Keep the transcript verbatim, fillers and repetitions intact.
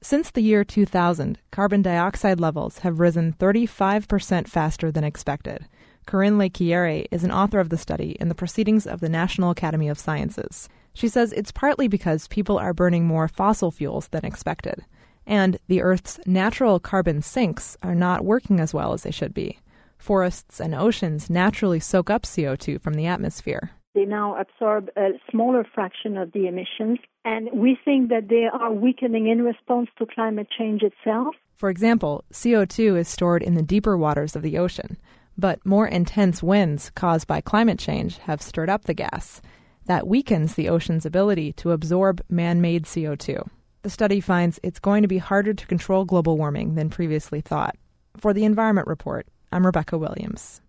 Since the year two thousand, carbon dioxide levels have risen thirty-five percent faster than expected. Corinne Lechiere is an author of the study in the Proceedings of the National Academy of Sciences. She says it's partly because people are burning more fossil fuels than expected, and the Earth's natural carbon sinks are not working as well as they should be. Forests and oceans naturally soak up C O two from the atmosphere. They now absorb a smaller fraction of the emissions, and we think that they are weakening in response to climate change itself. For example, C O two is stored in the deeper waters of the ocean, but more intense winds caused by climate change have stirred up the gas. That weakens the ocean's ability to absorb man-made C O two. The study finds it's going to be harder to control global warming than previously thought. For the Environment Report, I'm Rebecca Williams.